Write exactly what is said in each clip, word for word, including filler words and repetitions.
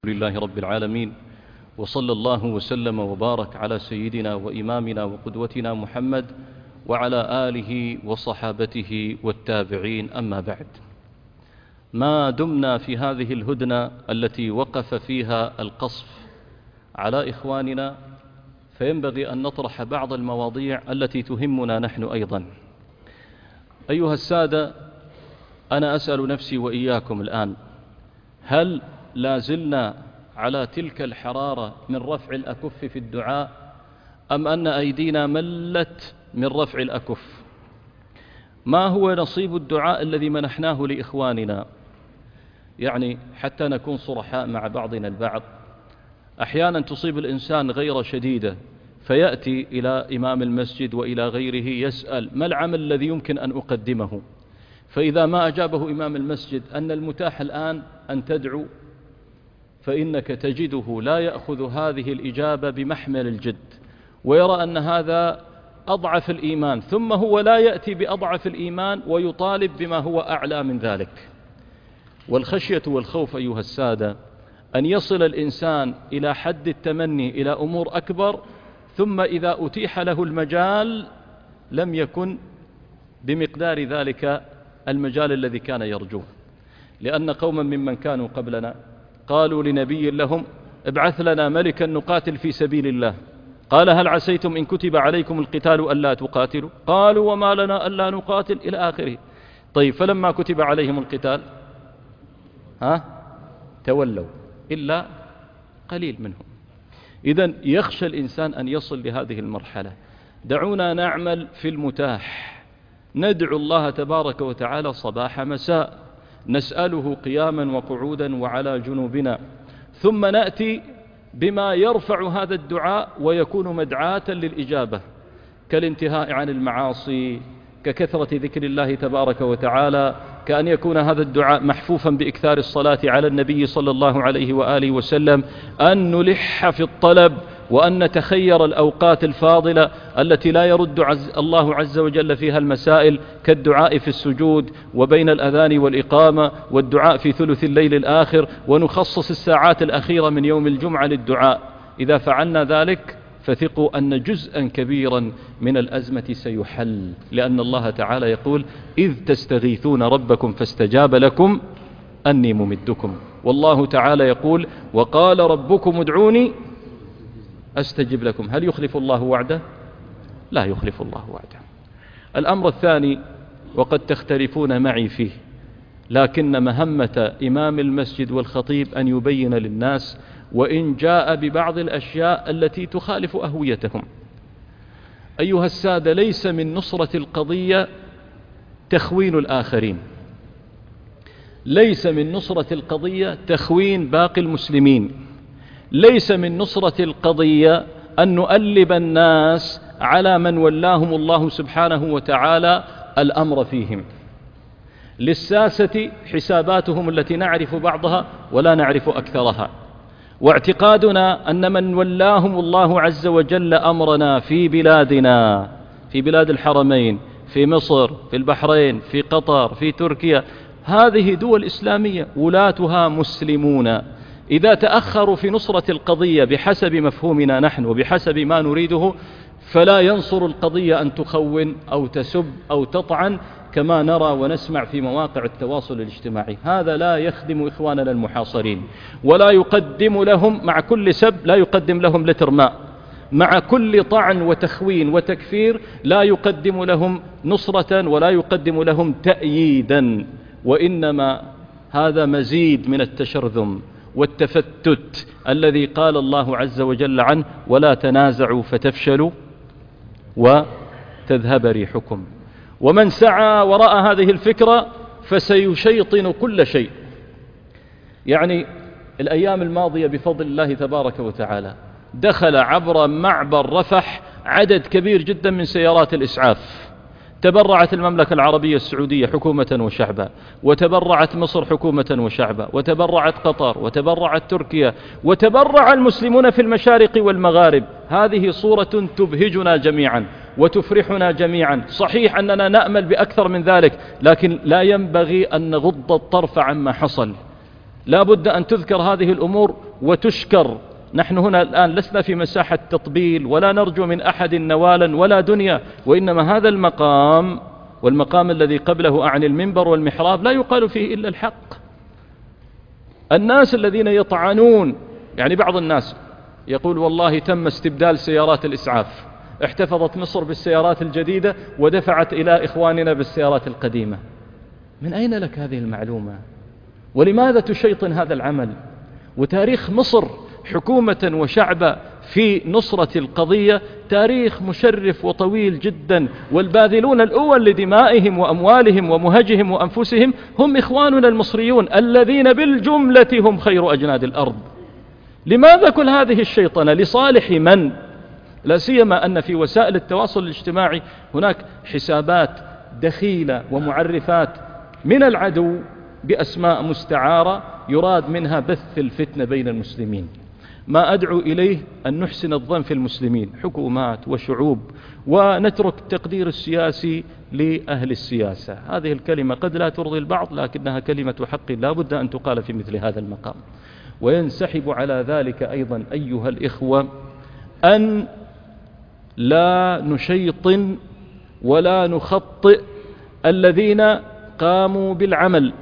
لله رب العالمين، وصلى الله وسلم وبارك على سيدنا وإمامنا وقدوتنا محمد وعلى آله وصحابته والتابعين. أما بعد، ما دمنا في هذه الهدنة التي وقف فيها القصف على إخواننا، فينبغي أن نطرح بعض المواضيع التي تهمنا نحن أيضا. أيها السادة، أنا أسأل نفسي وإياكم الآن، هل لا زلنا على تلك الحرارة من رفع الأكف في الدعاء، أم أن أيدينا ملت من رفع الأكف؟ ما هو نصيب الدعاء الذي منحناه لإخواننا؟ يعني حتى نكون صرحاء مع بعضنا البعض، أحيانا تصيب الإنسان غيرة شديدة فيأتي إلى إمام المسجد وإلى غيره يسأل: ما العمل الذي يمكن أن أقدمه؟ فإذا ما أجابه إمام المسجد أن المتاح الآن أن تدعو، فإنك تجده لا يأخذ هذه الإجابة بمحمل الجد، ويرى أن هذا أضعف الإيمان، ثم هو لا يأتي بأضعف الإيمان ويطالب بما هو أعلى من ذلك. والخشية والخوف أيها السادة أن يصل الإنسان إلى حد التمني إلى أمور أكبر، ثم إذا أتيح له المجال لم يكن بمقدار ذلك المجال الذي كان يرجوه. لأن قوما ممن كانوا قبلنا قالوا لنبي لهم: ابعث لنا ملكا نقاتل في سبيل الله. قال: هل عسيتم إن كتب عليكم القتال ألا تقاتلوا؟ قالوا: وما لنا ألا نقاتل، إلى آخره. طيب، فلما كتب عليهم القتال ها تولوا إلا قليل منهم. إذن يخشى الإنسان أن يصل لهذه المرحلة. دعونا نعمل في المتاح، ندعو الله تبارك وتعالى صباح مساء، نسأله قياما وقعودا وعلى جنوبنا، ثم نأتي بما يرفع هذا الدعاء ويكون مدعاة للإجابة، كالانتهاء عن المعاصي، ككثرة ذكر الله تبارك وتعالى، كأن يكون هذا الدعاء محفوفا بإكثار الصلاة على النبي صلى الله عليه وآله وسلم، أن نلح في الطلب، وأن نتخير الأوقات الفاضلة التي لا يرد عز الله عز وجل فيها المسائل، كالدعاء في السجود وبين الأذان والإقامة، والدعاء في ثلث الليل الآخر، ونخصص الساعات الأخيرة من يوم الجمعة للدعاء. إذا فعلنا ذلك فثقوا أن جزءا كبيرا من الأزمة سيحل، لأن الله تعالى يقول: إذ تستغيثون ربكم فاستجاب لكم أني ممدكم. والله تعالى يقول: وقال ربكم ادعوني أستجب لكم. هل يخلف الله وعده؟ لا يخلف الله وعده. الأمر الثاني، وقد تختلفون معي فيه، لكن مهمة إمام المسجد والخطيب أن يبين للناس، وإن جاء ببعض الأشياء التي تخالف أهويتهم. أيها السادة، ليس من نصرة القضية تخوين الآخرين، ليس من نصرة القضية تخوين باقي المسلمين، ليس من نصرة القضية أن نؤلب الناس على من ولاهم الله سبحانه وتعالى الأمر فيهم. للساسة حساباتهم التي نعرف بعضها ولا نعرف أكثرها، واعتقادنا أن من ولاهم الله عز وجل أمرنا في بلادنا، في بلاد الحرمين، في مصر، في البحرين، في قطر، في تركيا، هذه دول إسلامية ولاتها مسلمون. إذا تأخروا في نصرة القضية بحسب مفهومنا نحن وبحسب ما نريده، فلا ينصر القضية أن تخون أو تسب أو تطعن كما نرى ونسمع في مواقع التواصل الاجتماعي. هذا لا يخدم إخواننا المحاصرين، ولا يقدم لهم مع كل سب لا يقدم لهم لتر ماء، مع كل طعن وتخوين وتكفير لا يقدم لهم نصرة ولا يقدم لهم تأييدا، وإنما هذا مزيد من التشرذم والتفتت الذي قال الله عز وجل عنه: ولا تنازعوا فتفشلوا وتذهب ريحكم. ومن سعى وراء هذه الفكرة فسيشيطن كل شيء. يعني الأيام الماضية بفضل الله تبارك وتعالى دخل عبر معبر رفح عدد كبير جدا من سيارات الإسعاف. تبرعت المملكة العربية السعودية حكومة وشعبا، وتبرعت مصر حكومة وشعبا، وتبرعت قطر، وتبرعت تركيا، وتبرع المسلمون في المشارق والمغارب. هذه صورة تبهجنا جميعا وتفرحنا جميعا. صحيح أننا نأمل بأكثر من ذلك، لكن لا ينبغي أن نغض الطرف عما حصل. لا بد أن تذكر هذه الأمور وتشكر. نحن هنا الآن لسنا في مساحة تطبيل ولا نرجو من أحد نوالا ولا دنيا، وإنما هذا المقام والمقام الذي قبله عن المنبر والمحراب لا يقال فيه إلا الحق. الناس الذين يطعنون، يعني بعض الناس يقول والله تم استبدال سيارات الإسعاف، احتفظت مصر بالسيارات الجديدة ودفعت إلى إخواننا بالسيارات القديمة. من أين لك هذه المعلومة؟ ولماذا تشيطن هذا العمل؟ وتاريخ مصر حكومة وشعبا في نصرة القضية تاريخ مشرف وطويل جدا، والباذلون الأول لدمائهم وأموالهم ومهجهم وأنفسهم هم إخواننا المصريون الذين بالجملة هم خير أجناد الأرض. لماذا كل هذه الشيطنة؟ لصالح من؟ لا سيما أن في وسائل التواصل الاجتماعي هناك حسابات دخيلة ومعرفات من العدو بأسماء مستعارة يراد منها بث الفتنة بين المسلمين. ما أدعو إليه أن نحسن الظن في المسلمين، حكومات وشعوب، ونترك التقدير السياسي لأهل السياسة. هذه الكلمة قد لا ترضي البعض، لكنها كلمة حق لا بد أن تقال في مثل هذا المقام. وينسحب على ذلك أيضا أيها الإخوة أن لا نشيطن ولا نخطئ الذين قاموا بالعمل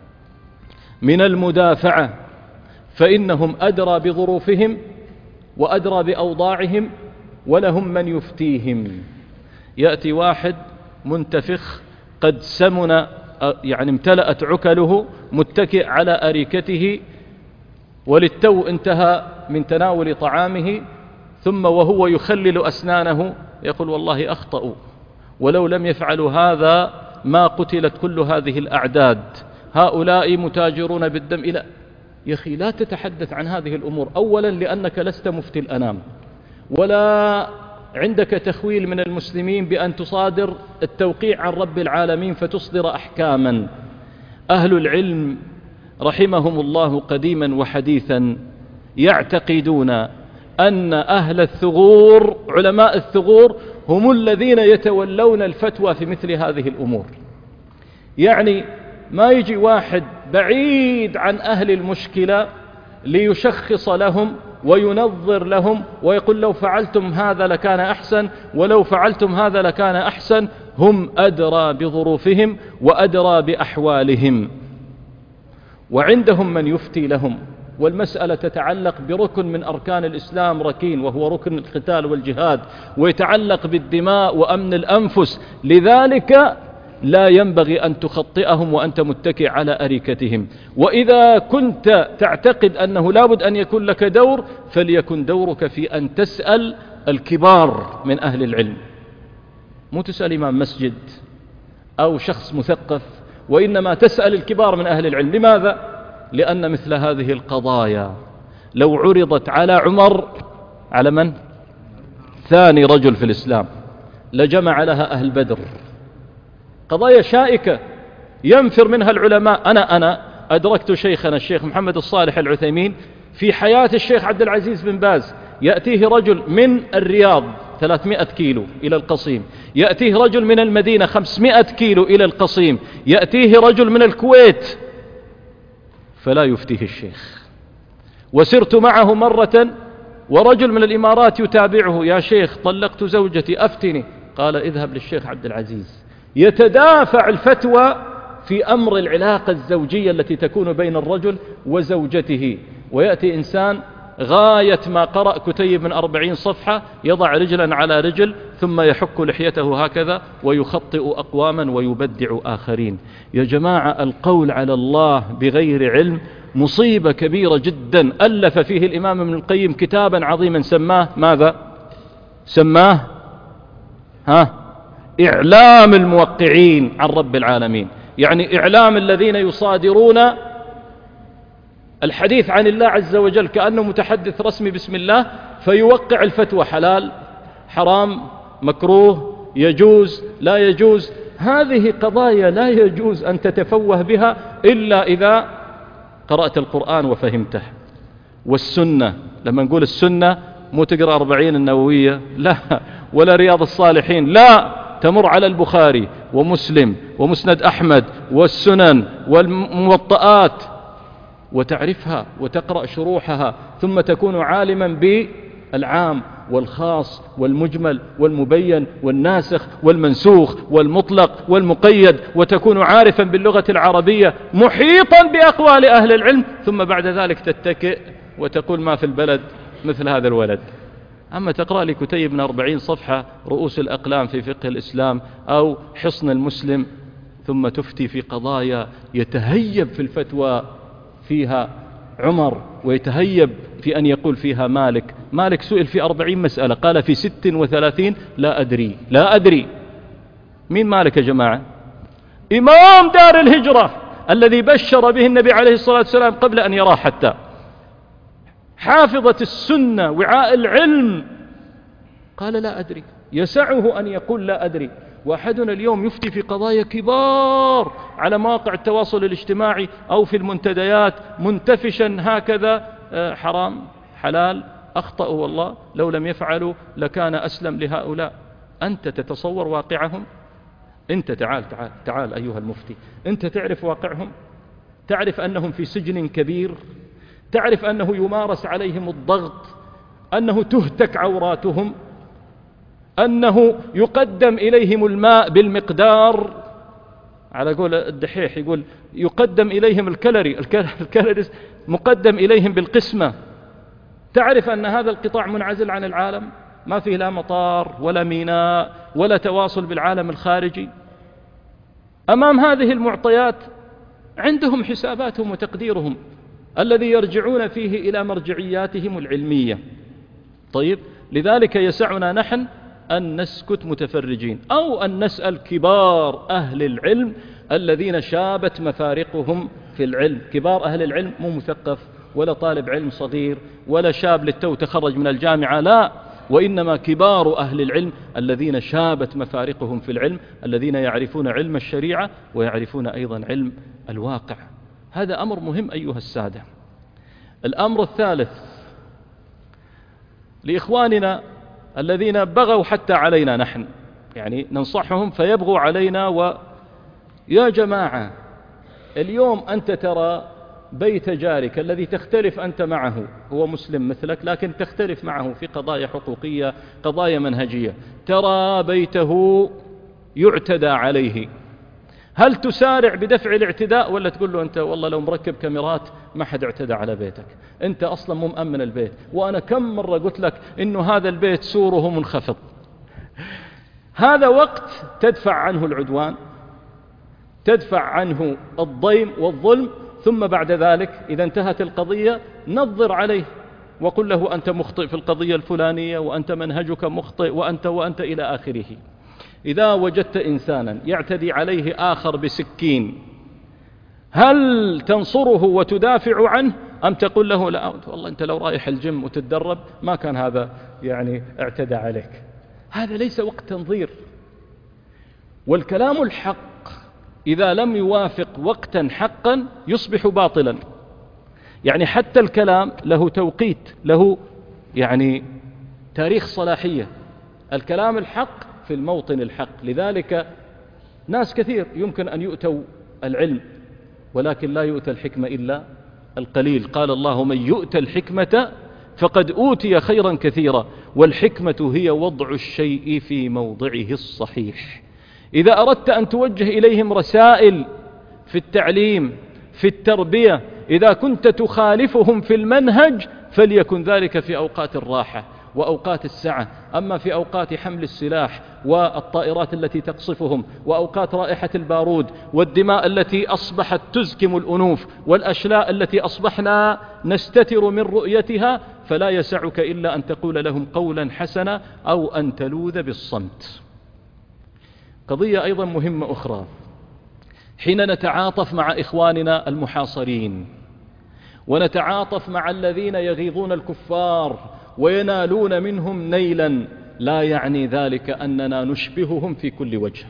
من المدافعة، فإنهم أدرى بظروفهم وأدرى بأوضاعهم ولهم من يفتيهم. يأتي واحد منتفخ قد سمن، يعني امتلأت عكله، متكئ على أريكته وللتو انتهى من تناول طعامه، ثم وهو يخلل أسنانه يقول والله أخطأوا، ولو لم يفعلوا هذا ما قتلت كل هذه الأعداد، هؤلاء متاجرون بالدم. إلى يا أخي لا تتحدث عن هذه الأمور، أولا لأنك لست مفتي الأنام، ولا عندك تخويل من المسلمين بأن تصادر التوقيع عن رب العالمين فتصدر أحكاما. أهل العلم رحمهم الله قديما وحديثا يعتقدون أن أهل الثغور، علماء الثغور، هم الذين يتولون الفتوى في مثل هذه الأمور. يعني ما يجي واحد بعيد عن أهل المشكلة ليشخص لهم وينظر لهم ويقول لو فعلتم هذا لكان أحسن، ولو فعلتم هذا لكان أحسن. هم أدرى بظروفهم وأدرى بأحوالهم، وعندهم من يفتي لهم. والمسألة تتعلق بركن من أركان الإسلام ركين، وهو ركن القتال والجهاد، ويتعلق بالدماء وأمن الأنفس. لذلك لا ينبغي أن تخطئهم وأنت متكئ على أريكتهم. وإذا كنت تعتقد أنه لابد أن يكون لك دور، فليكن دورك في أن تسأل الكبار من أهل العلم، مو تسأل إمام مسجد أو شخص مثقف، وإنما تسأل الكبار من أهل العلم. لماذا؟ لأن مثل هذه القضايا لو عرضت على عمر، على من؟ ثاني رجل في الإسلام، لجمع لها أهل بدر. قضايا شائكة ينفر منها العلماء. أنا أنا أدركت شيخنا الشيخ محمد الصالح العثيمين في حياة الشيخ عبد العزيز بن باز، يأتيه رجل من الرياض ثلاثمائة كيلو إلى القصيم، يأتيه رجل من المدينة خمسمائة كيلو إلى القصيم، يأتيه رجل من الكويت، فلا يفتيه الشيخ. وسرت معه مرة ورجل من الإمارات يتابعه، يا شيخ طلقت زوجتي أفتني، قال اذهب للشيخ عبد العزيز. يتدافع الفتوى في أمر العلاقة الزوجية التي تكون بين الرجل وزوجته. ويأتي إنسان غاية ما قرأ كتيب من أربعين صفحة، يضع رجلا على رجل ثم يحك لحيته هكذا ويخطئ أقواما ويبدع آخرين. يا جماعة، القول على الله بغير علم مصيبة كبيرة جدا. ألف فيه الإمام ابن القيم كتابا عظيما سماه ماذا؟ سماه ها إعلام الموقعين عن رب العالمين، يعني إعلام الذين يصادرون الحديث عن الله عز وجل كأنه متحدث رسمي بسم الله، فيوقع الفتوى حلال حرام مكروه يجوز لا يجوز. هذه قضايا لا يجوز أن تتفوه بها إلا إذا قرأت القرآن وفهمته، والسنة. لما نقول السنة مو تقرأ أربعين النووية، لا، ولا رياض الصالحين، لا، تمر على البخاري ومسلم ومسند أحمد والسنن والموطئات. وتعرفها وتقرأ شروحها، ثم تكون عالما بالعام والخاص والمجمل والمبين والناسخ والمنسوخ والمطلق والمقيد، وتكون عارفا باللغة العربية محيطا بأقوال أهل العلم، ثم بعد ذلك تتكئ وتقول ما في البلد مثل هذا الولد. أما تقرأ لي كتيب من أربعين صفحة رؤوس الأقلام في فقه الإسلام أو حصن المسلم، ثم تفتي في قضايا يتهيب في الفتوى فيها عمر ويتهيب في أن يقول فيها مالك. مالك سئل في أربعين مسألة قال في ست وثلاثين لا أدري لا أدري. مين مالك يا جماعة؟ إمام دار الهجرة الذي بشر به النبي عليه الصلاة والسلام قبل أن يراه حتى، حافظة السنة وعاء العلم، قال لا أدري. يسعه أن يقول لا أدري. وأحدنا اليوم يفتي في قضايا كبار على مواقع التواصل الاجتماعي أو في المنتديات منتفشا هكذا، حرام حلال، أخطأوا والله، لو لم يفعلوا لكان أسلم لهؤلاء. أنت تتصور واقعهم؟ أنت تعال تعال تعال أيها المفتي، أنت تعرف واقعهم؟ تعرف أنهم في سجن كبير؟ تعرف أنه يمارس عليهم الضغط، أنه تهتك عوراتهم، أنه يقدم إليهم الماء بالمقدار، على قول الدحيح يقول يقدم إليهم الكالوري الكالوري مقدم إليهم بالقسمة. تعرف أن هذا القطاع منعزل عن العالم، ما فيه لا مطار ولا ميناء ولا تواصل بالعالم الخارجي. أمام هذه المعطيات عندهم حساباتهم وتقديرهم الذي يرجعون فيه إلى مرجعياتهم العلمية. طيب، لذلك يسعنا نحن أن نسكت متفرجين أو أن نسأل كبار أهل العلم الذين شابت مفارقهم في العلم. كبار أهل العلم مو مثقف ولا طالب علم صغير ولا شاب للتو تخرج من الجامعة، لا، وإنما كبار أهل العلم الذين شابت مفارقهم في العلم، الذين يعرفون علم الشريعة ويعرفون أيضا علم الواقع. هذا أمر مهم أيها السادة. الأمر الثالث لإخواننا الذين بغوا حتى علينا نحن، يعني ننصحهم فيبغوا علينا. ويا جماعة، اليوم أنت ترى بيت جارك الذي تختلف أنت معه، هو مسلم مثلك لكن تختلف معه في قضايا حقوقية، قضايا منهجية، ترى بيته يعتدى عليه، هل تسارع بدفع الاعتداء ولا تقول له أنت والله لو مركب كاميرات ما حد اعتدى على بيتك، أنت أصلا مو مأمن البيت، وأنا كم مرة قلت لك إنه هذا البيت سوره منخفض. هذا وقت تدفع عنه العدوان، تدفع عنه الضيم والظلم، ثم بعد ذلك إذا انتهت القضية نظر عليه وقل له أنت مخطئ في القضية الفلانية، وأنت منهجك مخطئ، وأنت وأنت إلى آخره. إذا وجدت إنسانا يعتدي عليه آخر بسكين، هل تنصره وتدافع عنه أم تقول له لا والله أنت لو رايح الجيم وتتدرب ما كان هذا يعني اعتدى عليك؟ هذا ليس وقت تنظير. والكلام الحق إذا لم يوافق وقتا حقا يصبح باطلا. يعني حتى الكلام له توقيت، له يعني تاريخ صلاحية. الكلام الحق في الموطن الحق. لذلك ناس كثير يمكن أن يؤتوا العلم ولكن لا يؤتى الحكمة إلا القليل. قال الله من يؤتى الحكمة فقد أوتي خيرا كثيرا، والحكمة هي وضع الشيء في موضعه الصحيح. إذا أردت أن توجه إليهم رسائل في التعليم في التربية، إذا كنت تخالفهم في المنهج فليكن ذلك في أوقات الراحة وأوقات السعة. أما في أوقات حمل السلاح والطائرات التي تقصفهم، وأوقات رائحة البارود والدماء التي أصبحت تزكم الأنوف، والأشلاء التي أصبحنا نستتر من رؤيتها، فلا يسعك إلا أن تقول لهم قولا حسنا أو أن تلوذ بالصمت. قضية أيضا مهمة أخرى، حين نتعاطف مع إخواننا المحاصرين ونتعاطف مع الذين يغيظون الكفار وينالون منهم نيلا، لا يعني ذلك أننا نشبههم في كل وجه.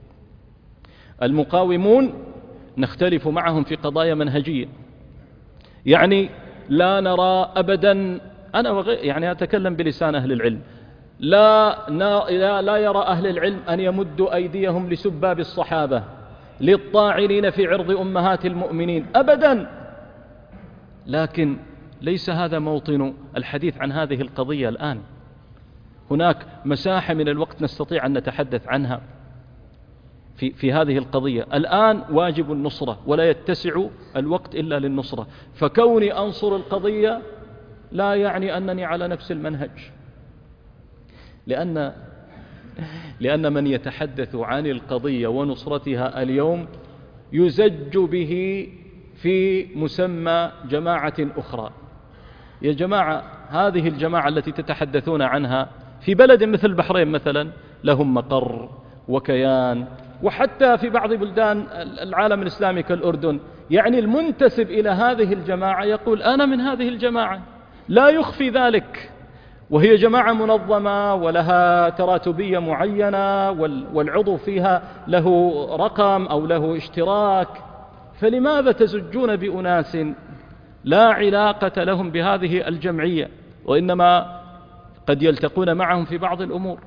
المقاومون نختلف معهم في قضايا منهجية، يعني لا نرى أبدا، أنا وغير يعني أتكلم بلسان أهل العلم، لا, لا, لا يرى أهل العلم أن يمدوا أيديهم لسباب الصحابة، للطاعنين في عرض أمهات المؤمنين أبدا. لكن ليس هذا موطن الحديث عن هذه القضية الآن. هناك مساحة من الوقت نستطيع أن نتحدث عنها في, في هذه القضية. الآن واجب النصرة ولا يتسع الوقت إلا للنصرة، فكوني أنصر القضية لا يعني أنني على نفس المنهج، لأن لأن من يتحدث عن القضية ونصرتها اليوم يزج به في مسمى جماعة أخرى. يا جماعة، هذه الجماعة التي تتحدثون عنها في بلد مثل البحرين مثلا لهم مقر وكيان، وحتى في بعض بلدان العالم الإسلامي كالأردن، يعني المنتسب إلى هذه الجماعة يقول أنا من هذه الجماعة، لا يخفي ذلك، وهي جماعة منظمة ولها تراتبية معينة والعضو فيها له رقم أو له اشتراك. فلماذا تزجون بأناس لا علاقة لهم بهذه الجمعية، وإنما قد يلتقون معهم في بعض الأمور؟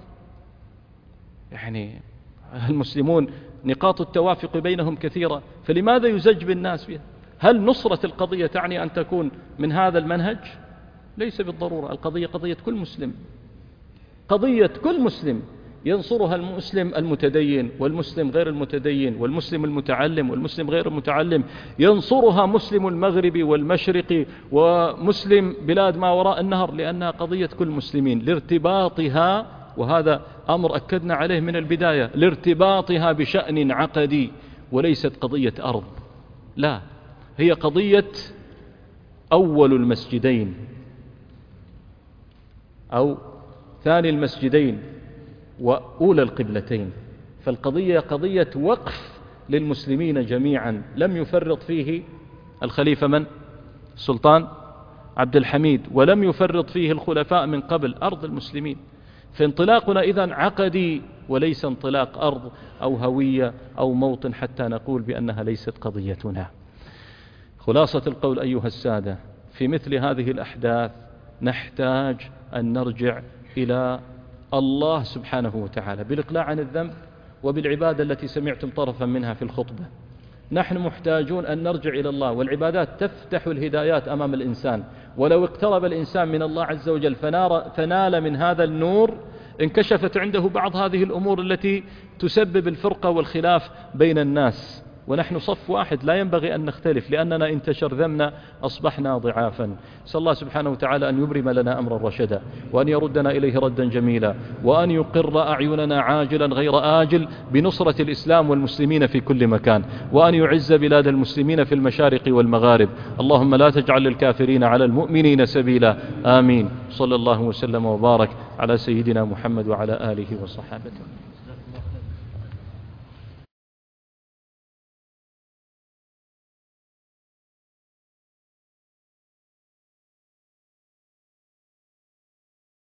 يعني المسلمون نقاط التوافق بينهم كثيرة، فلماذا يزج بالناس فيها؟ هل نصرة القضية تعني أن تكون من هذا المنهج؟ ليس بالضرورة. القضية قضية كل مسلم، قضية كل مسلم ينصرها المسلم المتدين والمسلم غير المتدين والمسلم المتعلم والمسلم غير المتعلم، ينصرها مسلم المغرب والمشرق ومسلم بلاد ما وراء النهر، لأنها قضية كل مسلمين لارتباطها، وهذا أمر أكدنا عليه من البداية، لارتباطها بشأن عقدي وليست قضية أرض. لا، هي قضية أول المسجدين أو ثاني المسجدين وأولى القبلتين. فالقضية قضية وقف للمسلمين جميعا، لم يفرط فيه الخليفة من؟ السلطان عبد الحميد، ولم يفرط فيه الخلفاء من قبل، أرض المسلمين. فانطلاقنا إذن عقدي وليس انطلاق أرض أو هوية أو موطن حتى نقول بأنها ليست قضيتنا. خلاصة القول أيها السادة، في مثل هذه الأحداث نحتاج أن نرجع إلى الله سبحانه وتعالى بالإقلاع عن الذنب وبالعبادة التي سمعتم طرفا منها في الخطبة. نحن محتاجون أن نرجع إلى الله، والعبادات تفتح الهدايات أمام الإنسان، ولو اقترب الإنسان من الله عز وجل فنال من هذا النور انكشفت عنده بعض هذه الأمور التي تسبب الفرقة والخلاف بين الناس. ونحن صف واحد لا ينبغي أن نختلف، لأننا إن تشرذمنا أصبحنا ضعافا. نسأل الله سبحانه وتعالى أن يبرم لنا أمرا رشدا، وأن يردنا إليه ردا جميلا، وأن يقر أعيننا عاجلا غير آجل بنصرة الإسلام والمسلمين في كل مكان، وأن يعز بلاد المسلمين في المشارق والمغارب. اللهم لا تجعل للكافرين على المؤمنين سبيلا. آمين. صلى الله وسلم وبارك على سيدنا محمد وعلى آله وصحابته.